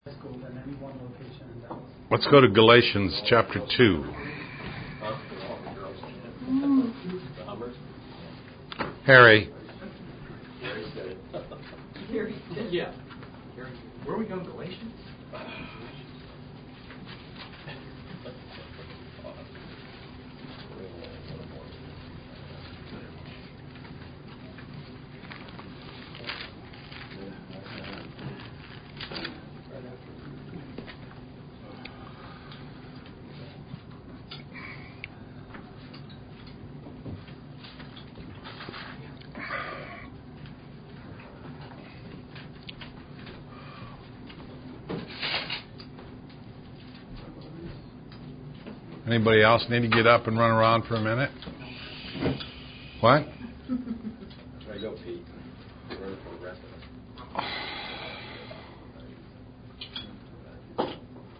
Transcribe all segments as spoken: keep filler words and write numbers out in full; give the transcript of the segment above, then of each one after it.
than any one location in Dallas. Let's go to Galatians chapter two. Harry. Yeah. Where are we going, Galatians? Anybody else need to get up and run around for a minute? What? There you go, Pete. Run for the rest of us.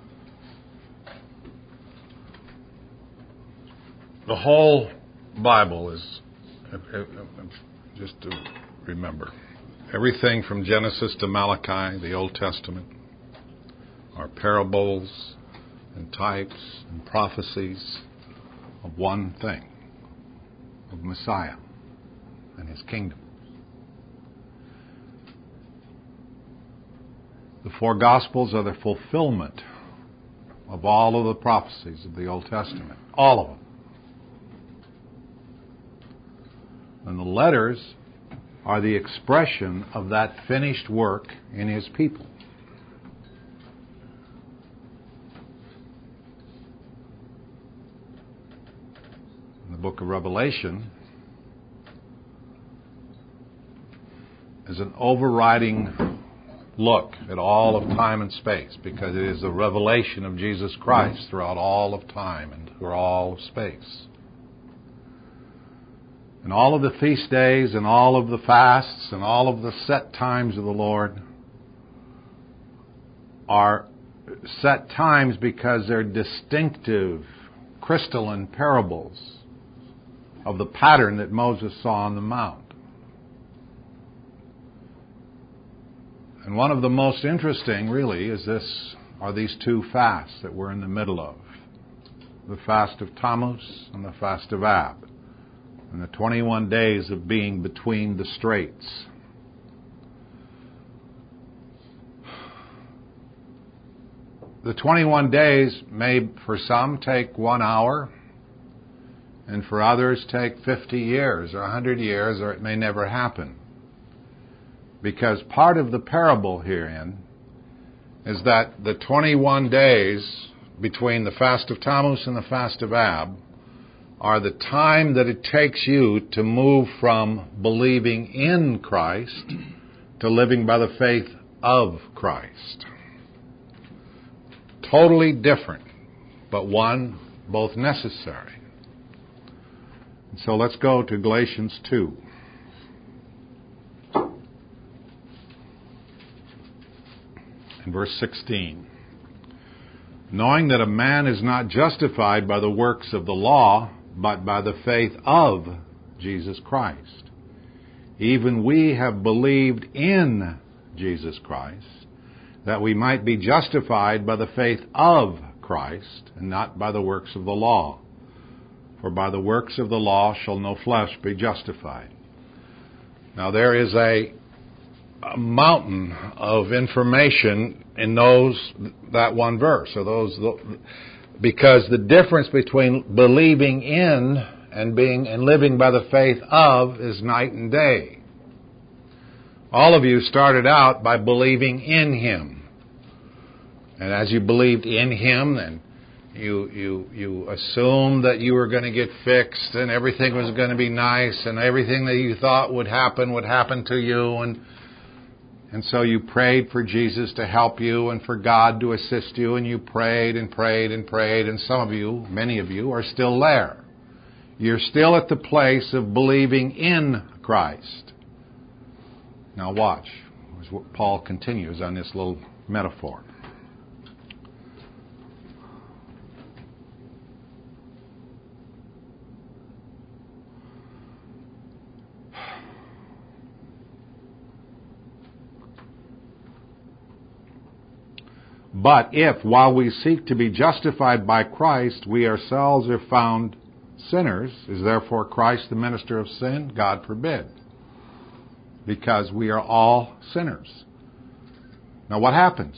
The whole Bible is, just to remember, everything from Genesis to Malachi, the Old Testament, are parables and types and prophecies of one thing, of Messiah and His kingdom. The four Gospels are the fulfillment of all of the prophecies of the Old Testament, all of them. And the letters are the expression of that finished work in His people. The book of Revelation is an overriding look at all of time and space, because it is the revelation of Jesus Christ throughout all of time and through all of space. And all of the feast days and all of the fasts and all of the set times of the Lord are set times because they're distinctive, crystalline parables of the pattern that Moses saw on the Mount. And one of the most interesting, really, is this, are these two fasts that we're in the middle of. The fast of Tammuz and the fast of Ab. And the twenty-one days of being between the straits. The twenty-one days may, for some, take one hour. And for others take fifty years or one hundred years, or it may never happen. Because part of the parable herein is that the twenty-one days between the fast of Tammuz and the fast of Ab are the time that it takes you to move from believing in Christ to living by the faith of Christ. Totally different, but one, both necessary. So let's go to Galatians two. In verse sixteen. Knowing that a man is not justified by the works of the law, but by the faith of Jesus Christ. Even we have believed in Jesus Christ, that we might be justified by the faith of Christ, and not by the works of the law. For by the works of the law shall no flesh be justified. Now there is a, a mountain of information in those that one verse. So those, because the difference between believing in and being and living by the faith of is night and day. All of you started out by believing in Him, and as you believed in Him, then You you you assumed that you were going to get fixed and everything was going to be nice and everything that you thought would happen would happen to you, and and so you prayed for Jesus to help you and for God to assist you, and you prayed and prayed and prayed, and some of you, many of you, are still there. You're still at the place of believing in Christ. Now watch as Paul continues on this little metaphor. But if, while we seek to be justified by Christ, we ourselves are found sinners, is therefore Christ the minister of sin? God forbid. Because we are all sinners. Now what happens?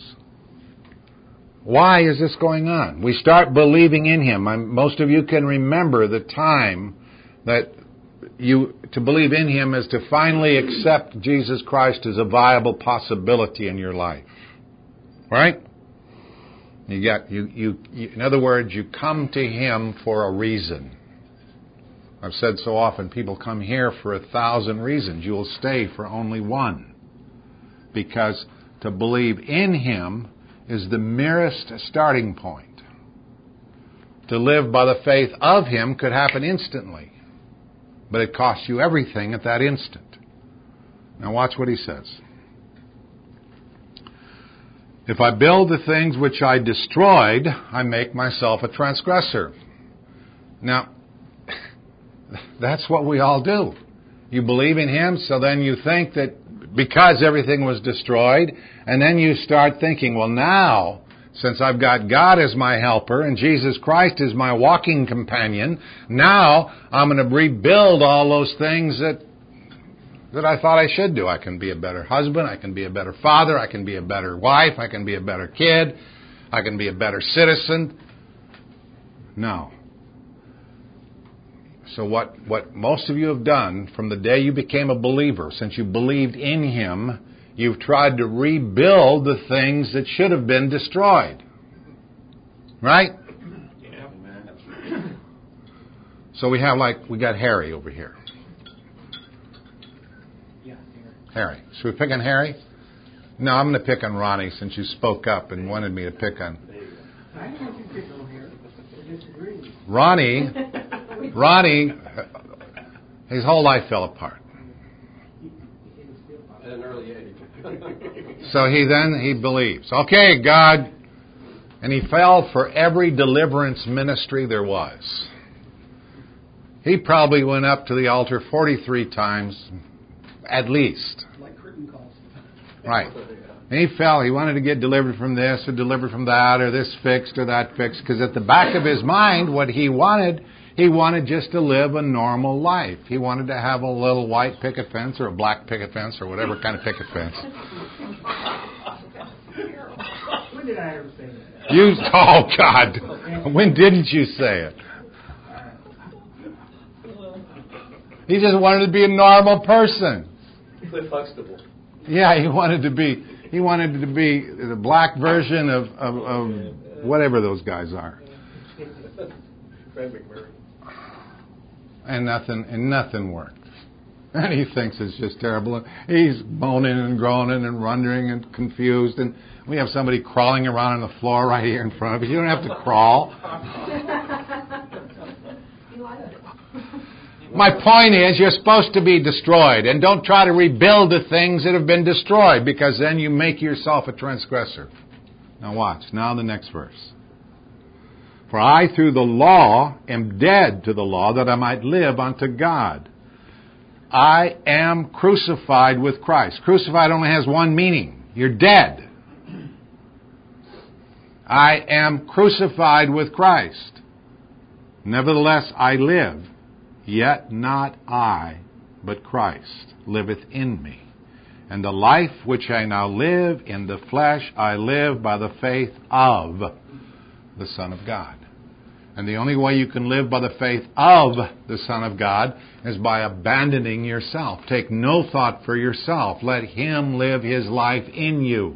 Why is this going on? We start believing in Him. I'm, most of you can remember the time that you to believe in Him is to finally accept Jesus Christ as a viable possibility in your life. Right? You got you, you, you in other words, you come to Him for a reason. I've said so often, people come here for a thousand reasons. You will stay for only one. Because to believe in Him is the merest starting point. To live by the faith of Him could happen instantly. But it costs you everything at that instant. Now watch what he says. If I build the things which I destroyed, I make myself a transgressor. Now, that's what we all do. You believe in Him, so then you think that because everything was destroyed, and then you start thinking, well now, since I've got God as my helper and Jesus Christ is my walking companion, now I'm going to rebuild all those things that that I thought I should do. I can be a better husband, I can be a better father, I can be a better wife, I can be a better kid, I can be a better citizen. No. So what, what most of you have done from the day you became a believer, since you believed in Him, you've tried to rebuild the things that should have been destroyed. Right? Yeah. So we have like, we got Harry over here. Yeah, Harry. Should we pick on Harry? No, I'm going to pick on Ronnie since you spoke up and wanted me to pick on. I don't want you to pick on Harry. I disagree. Ronnie, Ronnie, his whole life fell apart. At an early age. So he then, he believes. Okay, God. And he fell for every deliverance ministry there was. He probably went up to the altar forty-three times, at least. Like curtain calls. Right. And he fell. He wanted to get delivered from this or delivered from that or this fixed or that fixed. Because at the back of his mind, what he wanted, he wanted just to live a normal life. He wanted to have a little white picket fence or a black picket fence or whatever kind of picket fence. When did I ever say that? You, oh, God. When didn't you say it? He just wanted to be a normal person. Cliff Huxtable. Yeah, he wanted to be. He wanted to be the black version of, of, of whatever those guys are. Fred McMurray. And nothing, and nothing worked. And he thinks it's just terrible. He's moaning and groaning and wondering and confused. And we have somebody crawling around on the floor right here in front of us. You don't have to crawl. My point is, you're supposed to be destroyed. And don't try to rebuild the things that have been destroyed, because then you make yourself a transgressor. Now watch. Now the next verse. For I, through the law, am dead to the law, that I might live unto God. I am crucified with Christ. Crucified only has one meaning. You're dead. I am crucified with Christ. Nevertheless, I live. Yet not I, but Christ liveth in me. And the life which I now live in the flesh, I live by the faith of the Son of God. And the only way you can live by the faith of the Son of God is by abandoning yourself. Take no thought for yourself. Let Him live His life in you.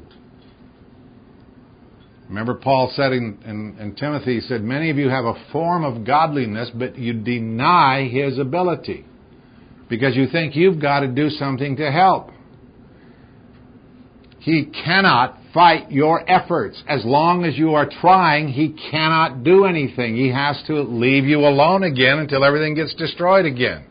Remember Paul said in, in, in Timothy, he said, many of you have a form of godliness, but you deny His ability. Because you think you've got to do something to help. He cannot fight your efforts. As long as you are trying, He cannot do anything. He has to leave you alone again until everything gets destroyed again.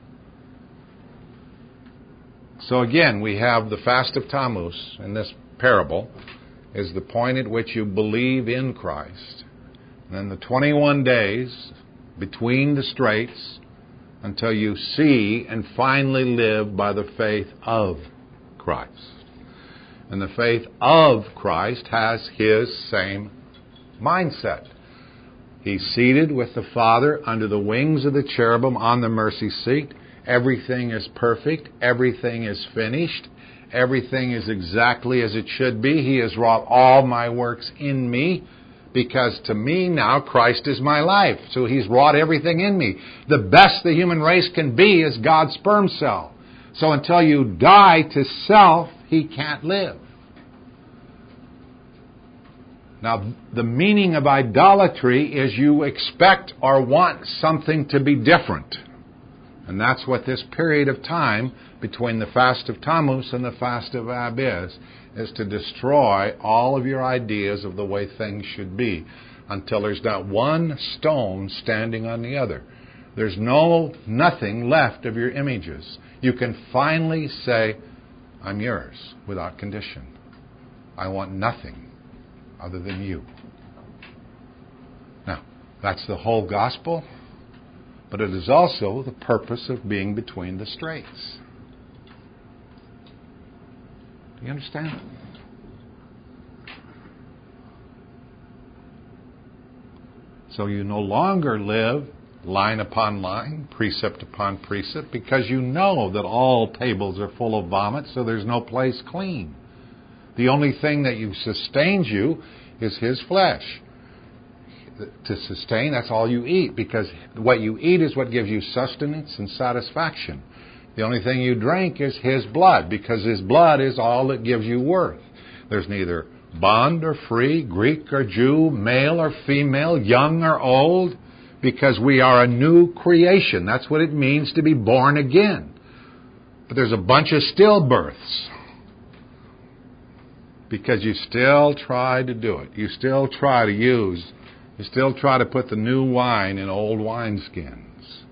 So again, we have the Fast of Tammuz in this parable is the point at which you believe in Christ. And then the twenty-one days between the straits until you see and finally live by the faith of Christ. And the faith of Christ has His same mindset. He's seated with the Father under the wings of the cherubim on the mercy seat. Everything is perfect. Everything is finished. Everything is exactly as it should be. He has wrought all my works in me, because to me now Christ is my life. So He's wrought everything in me. The best the human race can be is God's sperm cell. So until you die to self, He can't live. Now, the meaning of idolatry is you expect or want something to be different. And that's what this period of time between the fast of Tammuz and the fast of Ab is, is to destroy all of your ideas of the way things should be until there's not one stone standing on the other. There's no nothing left of your images. You can finally say, I'm yours, without condition. I want nothing other than you. Now, that's the whole gospel, but it is also the purpose of being between the straits. Do you understand? So you no longer live line upon line, precept upon precept, because you know that all tables are full of vomit, so there's no place clean. The only thing that you sustains you is His flesh. To sustain, that's all you eat, because what you eat is what gives you sustenance and satisfaction. The only thing you drink is His blood, because His blood is all that gives you worth. There's neither bond or free, Greek or Jew, male or female, young or old, because we are a new creation. That's what it means to be born again. But there's a bunch of stillbirths, because you still try to do it. You still try to use, you still try to put the new wine in old wineskins.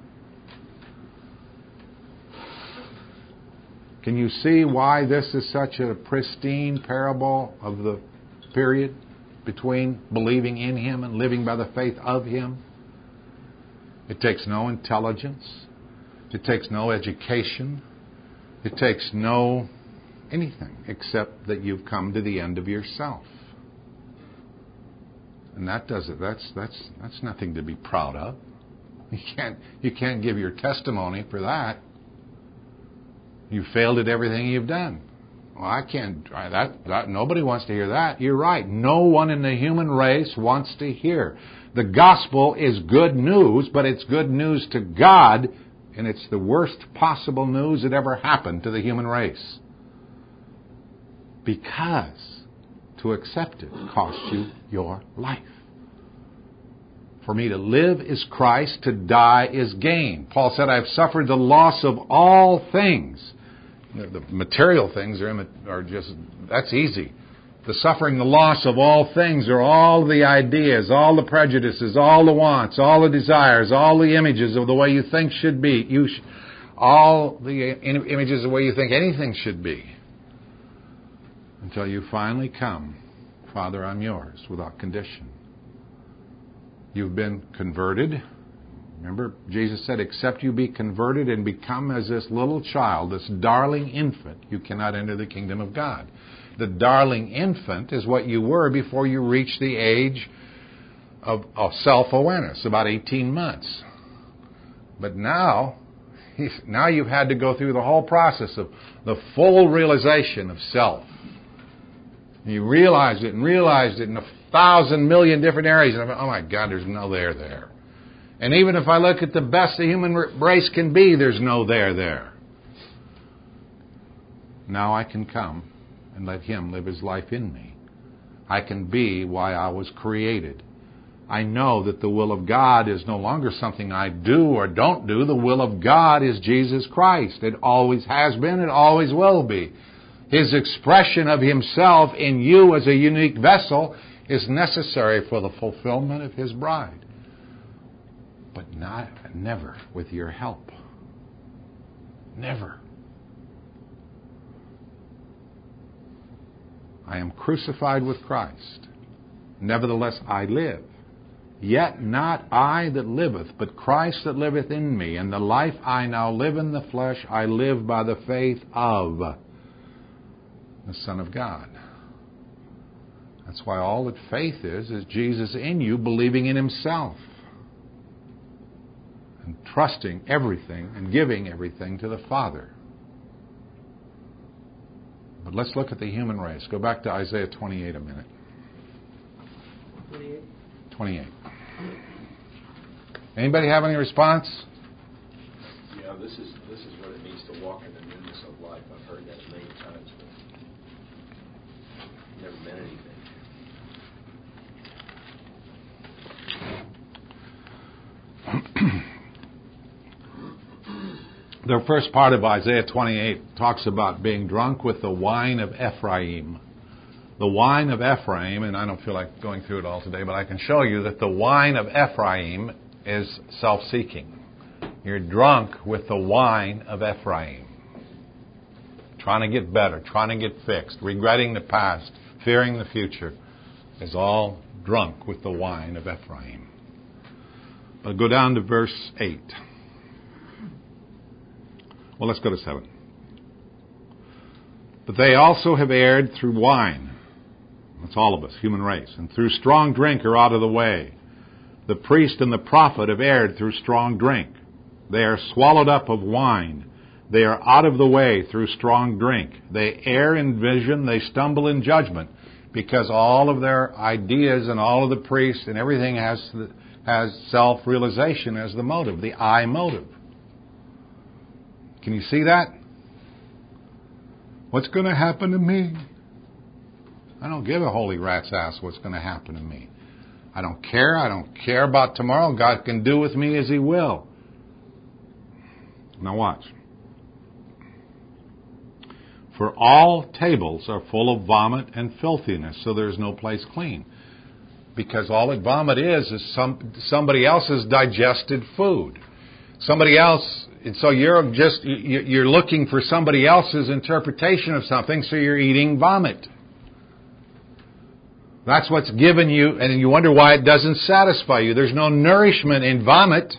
Can you see why this is such a pristine parable of the period between believing in Him and living by the faith of Him? It takes no intelligence. It takes no education. It takes no anything except that you've come to the end of yourself. And that does it. That's that's that's nothing to be proud of. You can't you can't give your testimony for that. You failed at everything you've done. Well, I can't. That, that nobody wants to hear that. You're right. No one in the human race wants to hear. The gospel is good news, but it's good news to God, and it's the worst possible news that ever happened to the human race. Because to accept it costs you your life. For me to live is Christ, to die is gain. Paul said, I have suffered the loss of all things. The material things are, are just, that's easy. The suffering, the loss of all things are all the ideas, all the prejudices, all the wants, all the desires, all the images of the way you think should be. You sh- all the images of the way you think anything should be. Until you finally come, Father, I'm yours, without condition. You've been converted. Remember, Jesus said, except you be converted and become as this little child, this darling infant, you cannot enter the kingdom of God. The darling infant is what you were before you reached the age of, of self-awareness, about eighteen months. But now, now you've had to go through the whole process of the full realization of self. You realized it and realized it in a thousand million different areas. And I thought, oh my God, there's no there there. And even if I look at the best the human race can be, there's no there there. Now I can come and let Him live His life in me. I can be why I was created. I know that the will of God is no longer something I do or don't do. The will of God is Jesus Christ. It always has been. It always will be. His expression of Himself in you as a unique vessel is necessary for the fulfillment of His bride. But not, never with your help. Never. I am crucified with Christ. Nevertheless I live. Yet not I that liveth, but Christ that liveth in me. And the life I now live in the flesh, I live by the faith of the Son of God. That's why all that faith is, is Jesus in you, believing in Himself. And trusting everything and giving everything to the Father. But let's look at the human race. Go back to Isaiah twenty-eight a minute. twenty-eight. twenty-eight. Anybody have any response? Yeah, this is this is what it means to walk in the newness of life. I've heard that many times, but never meant anything. The first part of Isaiah twenty-eight talks about being drunk with the wine of Ephraim. The wine of Ephraim, and I don't feel like going through it all today, but I can show you that the wine of Ephraim is self-seeking. You're drunk with the wine of Ephraim. Trying to get better, trying to get fixed, regretting the past, fearing the future, is all drunk with the wine of Ephraim. But go down to verse eight. Well, let's go to seven. But they also have erred through wine. That's all of us, human race. And through strong drink are out of the way. The priest and the prophet have erred through strong drink. They are swallowed up of wine. They are out of the way through strong drink. They err in vision. They stumble in judgment. Because all of their ideas and all of the priests and everything has, has self-realization as the motive, the I motive. Can you see that? What's going to happen to me? I don't give a holy rat's ass what's going to happen to me. I don't care. I don't care about tomorrow. God can do with me as He will. Now watch. For all tables are full of vomit and filthiness, so there's no place clean. Because all that vomit is is some somebody else's digested food. Somebody else, and so you're just you're looking for somebody else's interpretation of something, so you're eating vomit. That's what's given you, and you wonder why it doesn't satisfy you. There's no nourishment in vomit.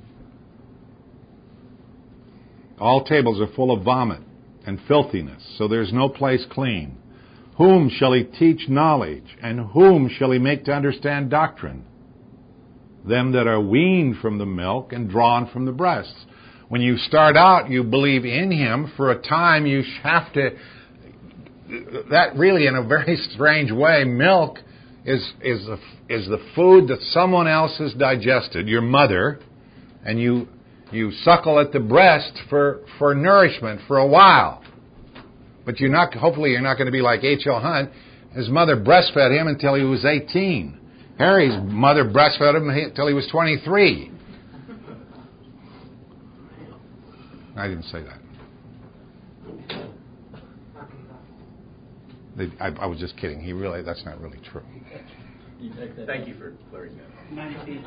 All tables are full of vomit and filthiness, so there's no place clean. Whom shall He teach knowledge, and whom shall He make to understand doctrine? Them that are weaned from the milk and drawn from the breasts. When you start out, you believe in Him. For a time, you have to... That really, in a very strange way, milk is is the, is the food that someone else has digested, your mother, and you you suckle at the breast for, for nourishment for a while. But you're not. Hopefully, you're not going to be like H L Hunt. His mother breastfed him until he was eighteen. Harry's mother breastfed him until he was twenty-three. I didn't say that. They, I, I was just kidding. He really, that's not really true. Thank you for clearing that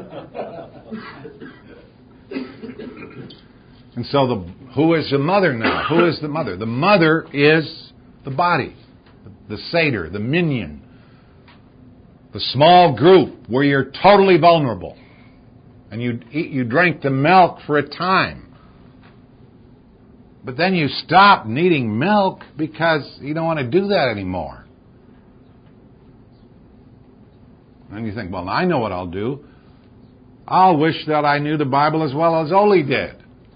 up. And so, the who is the mother now? Who is the mother? The mother is the body, the, the Seder, the minyan, the small group where you're totally vulnerable, and you eat, you drink the milk for a time. But then you stop needing milk because you don't want to do that anymore. And you think, well, I know what I'll do. I'll wish that I knew the Bible as well as Oli did.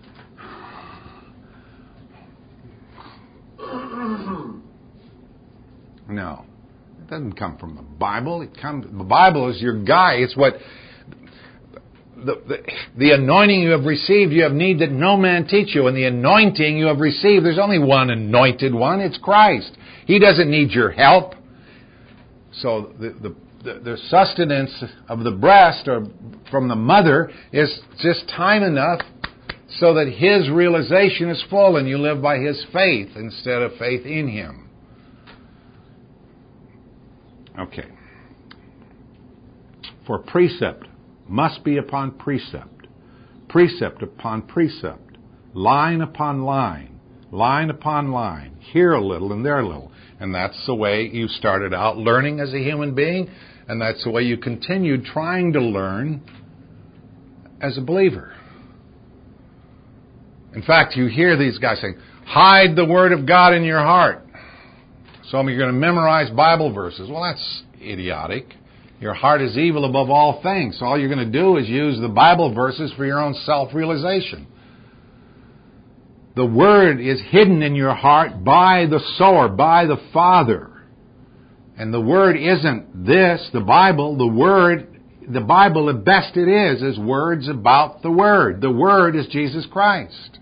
No, it doesn't come from the Bible. It comes. The Bible is your guide. It's what... The, the, the anointing you have received, you have need that no man teach you. And the anointing you have received, there's only one anointed one. It's Christ. He doesn't need your help. So the, the, the, the sustenance of the breast or from the mother is just time enough so that His realization is full and you live by His faith instead of faith in Him. Okay. For precept must be upon precept, precept upon precept, line upon line, line upon line, here a little and there a little. And that's the way you started out learning as a human being, and that's the way you continued trying to learn as a believer. In fact, you hear these guys saying, hide the Word of God in your heart. So you're going to memorize Bible verses. Well, that's idiotic. Your heart is evil above all things. So all you're going to do is use the Bible verses for your own self-realization. The Word is hidden in your heart by the sower, by the Father. And the Word isn't this, the Bible. The Word, the Bible, the best it is, is words about the Word. The Word is Jesus Christ.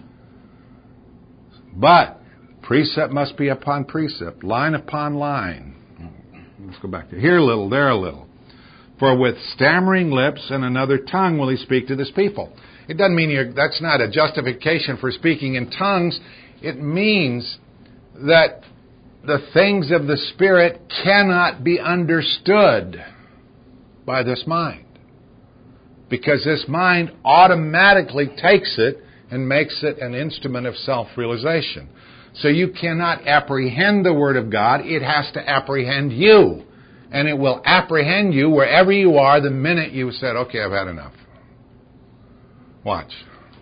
But precept must be upon precept, line upon line. Let's go back to here a little, there a little. For with stammering lips and another tongue will he speak to this people. It doesn't mean you're, that's not a justification for speaking in tongues. It means that the things of the Spirit cannot be understood by this mind. Because this mind automatically takes it and makes it an instrument of self-realization. So you cannot apprehend the Word of God. It has to apprehend you. And it will apprehend you wherever you are the minute you said, okay, I've had enough. Watch.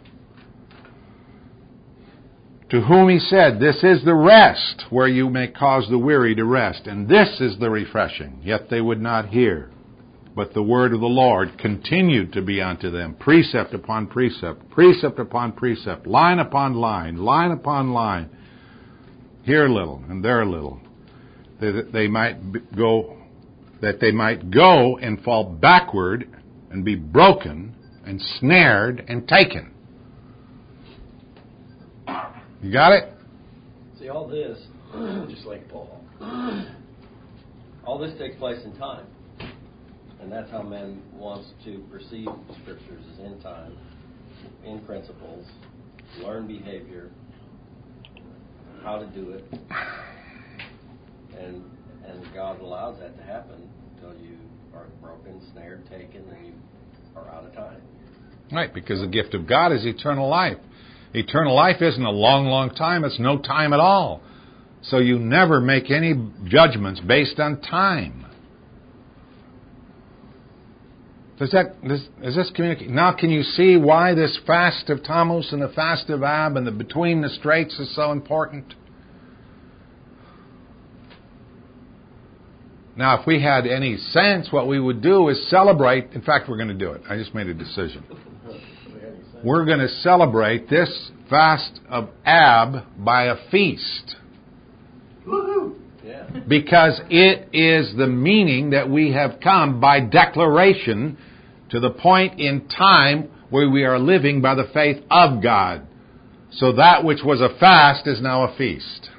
To whom he said, this is the rest where you may cause the weary to rest. And this is the refreshing. Yet they would not hear. But the word of the Lord continued to be unto them, precept upon precept, precept upon precept, line upon line, line upon line. Here a little and there a little. That they might go, that they might go and fall backward and be broken and snared and taken. You got it? See, all this, Just like Paul. all this takes place in time. And that's how man wants to perceive the Scriptures, is in time, in principles, learn behavior, how to do it. And and God allows that to happen until you are broken, snared, taken, and you are out of time. Right, because the gift of God is eternal life. Eternal life isn't a long, long time. It's no time at all. So you never make any judgments based on time. Does that, does, is this communicate? Now can you see why this fast of Tammuz and the fast of Ab and the between the straits is so important? Now if we had any sense, what we would do is celebrate. In fact, we're going to do it. I just made a decision. We're going to celebrate this fast of Ab by a feast. Woohoo! Yeah. Because it is the meaning that we have come by declaration to the point in time where we are living by the faith of God. So that which was a fast is now a feast.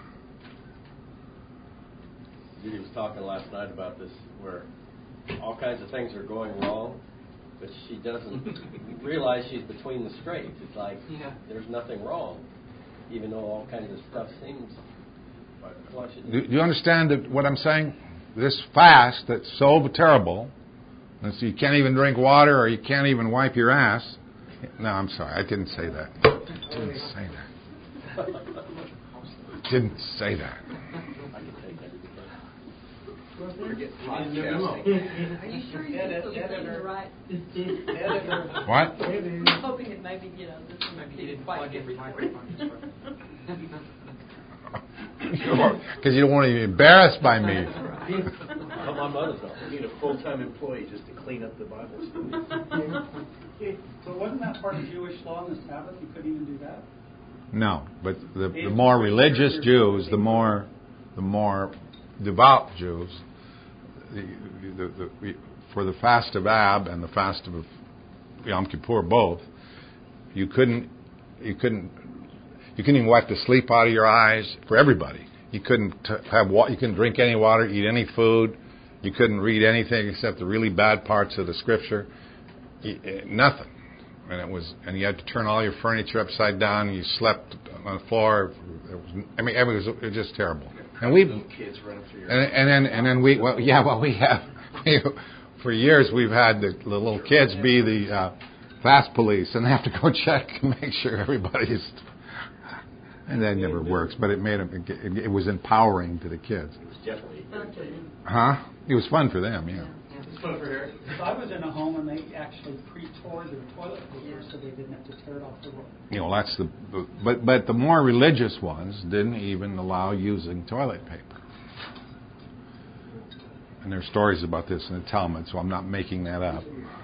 Judy was talking last night about this, where all kinds of things are going wrong, but she doesn't realize she's between the straits. It's like Yeah. there's nothing wrong, even though all kinds of stuff seems. Do, do you understand that what I'm saying? This fast that's so terrible, and so you can't even drink water or you can't even wipe your ass. No, I'm sorry, I didn't say that. I didn't say that. I didn't say that. I can take that. Forget Are podcasting. you sure you're Edit- supposed to be editor. the right? Editor. What? I'm hoping that maybe, you know, this one Maybe you didn't didn't quite plug get in the recorded. microphone. Because you don't want to be embarrassed by me. How my mother's not. We need a full-time employee just to clean up the Bible studies. Okay, so wasn't that part of Jewish law on the Sabbath? You couldn't even do that? No, but the, the more religious Jews, the more the more devout Jews, the, the, the, for the fast of Ab and the fast of Yom Kippur both, you couldn't you couldn't you couldn't even wipe the sleep out of your eyes for everybody. You couldn't have wa- you couldn't drink any water, eat any food. You couldn't read anything except the really bad parts of the Scripture. You, nothing. And it was, and you had to turn all your furniture upside down. And you slept on the floor. It was, I mean, it was, it was just terrible. And we, Little kids running through your and, and then, and then we, well, yeah, well, we have, we, for years we've had the, the little kids be the uh, fast police, and they have to go check and make sure everybody's. And that never works, but it made them. It, it was empowering to the kids. It was definitely irritating. Huh? It was fun for them, yeah. It's fun for Eric. So I was in a home and they actually pre-tore their toilet paper so they didn't have to tear it off the wall. You know, that's the, but but the more religious ones didn't even allow using toilet paper. And there are stories about this in the Talmud, so I'm not making that up.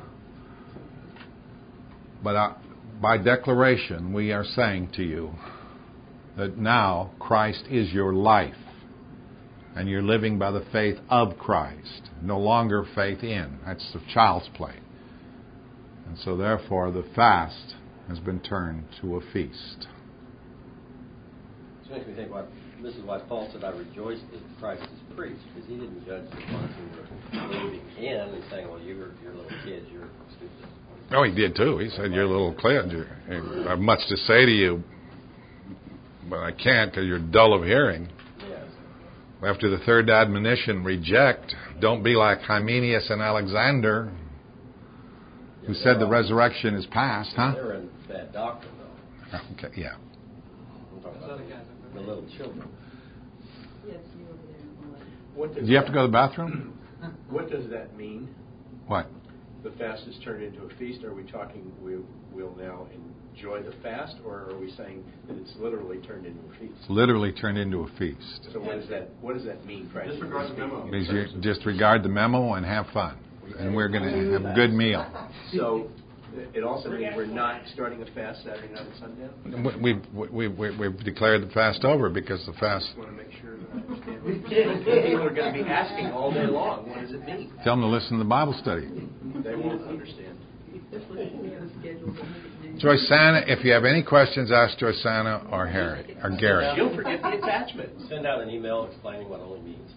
But uh, by declaration, we are saying to you that now Christ is your life. And you're living by the faith of Christ, no longer faith in. That's the child's play. And so therefore the fast has been turned to a feast. This makes me think, why, this is why Paul said, I rejoice that Christ is preached, because he didn't judge the ones who were believing in and saying, well, you're, you're little kids, you're stupid. Oh, he did too. He said, you're a little kid. I have much to say to you, but I can't because you're dull of hearing. Yes. After the third admonition, reject. Don't be like Hymenaeus and Alexander, who Yeah, said the all- resurrection is past, huh? They're in bad doctrine, though. Okay, yeah. I'm talking about the little children. Yes, you over there in the left. What does Do you have that- to go to the bathroom? What does that mean? What? The fast is turned into a feast. Are we talking we will now enjoy the fast, or are we saying that it's literally turned into a feast? It's literally turned into a feast. So what does that what does that mean, practically Disregard the memo. speaking, in Means terms you of- disregard the memo and have fun. And we're going to have a good meal. So it also means we're not starting a fast Saturday night and sundown? We've, we've, we've, we've declared the fast over because the fast... I just want to make sure that I understand. People are going to be asking all day long, what does it mean? Tell them to listen to the Bible study. They won't understand. Especially if we have a schedule to make it new. Joyceanna, if you have any questions, ask Joyceanna or Harry or Gary. She'll forget the attachment. Send out an email explaining what only means.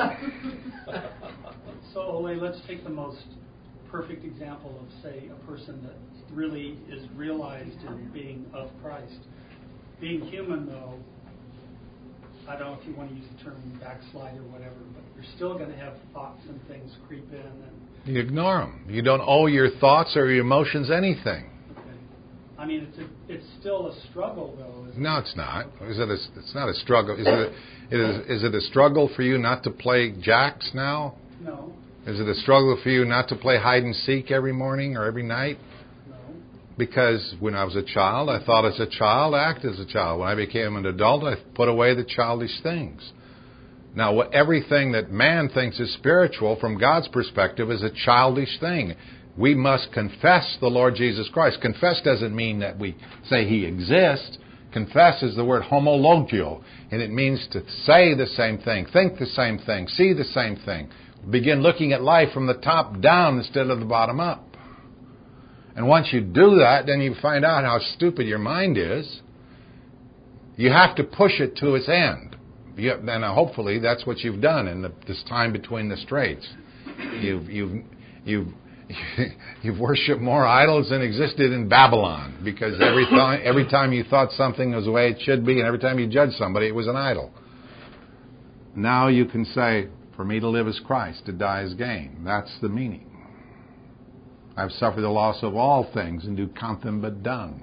So, Ole, let's take the most perfect example of, say, a person that really is realized in being of Christ. Being human, though, I don't know if you want to use the term backslide or whatever, but you're still going to have thoughts and things creep in. And You ignore them. You don't owe your thoughts or your emotions anything. okay. I mean, it's a, it's still a struggle, though. Isn't No, it? it's not. Is it? A, it's not a struggle. Is it? A, is, is it a struggle for you not to play jacks now? No, Is it a struggle for you not to play hide and seek every morning or every night? no. Because when I was a child, I thought as a child, act as a child. When I became an adult, I put away the childish things. Now, what, everything that man thinks is spiritual from God's perspective is a childish thing. We must confess the Lord Jesus Christ. Confess doesn't mean that we say He exists. Confess is the word homologio, and it means to say the same thing, think the same thing, see the same thing. Begin looking at life from the top down instead of the bottom up. And once you do that, then you find out how stupid your mind is. You have to push it to its end. You, and hopefully that's what you've done in the, this time between the straits. You've you've you've you've worshipped more idols than existed in Babylon, because every time every time you thought something was the way it should be, and every time you judged somebody, it was an idol. Now you can say, "For me to live is Christ, to die is gain." That's the meaning. I've suffered the loss of all things and do count them but dung.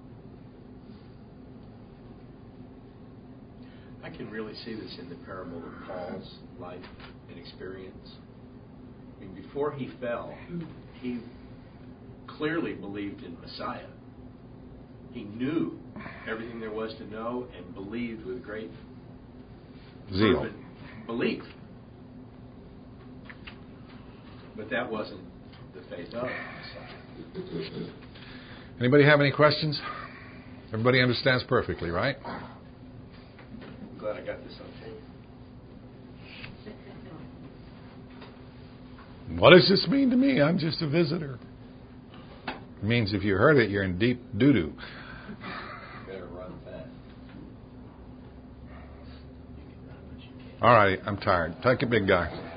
I can really see this in the parable of Paul's life and experience. I mean, before he fell, he clearly believed in Messiah. He knew everything there was to know and believed with great Zeal. fervent belief. But that wasn't the faith of Messiah. Anybody have any questions? Everybody understands perfectly, right? I'm glad I got this on tape. What does this mean to me? I'm just a visitor. It means if you heard it, you're in deep doo-doo. Better run fast. All right, I'm tired. Take a big guy.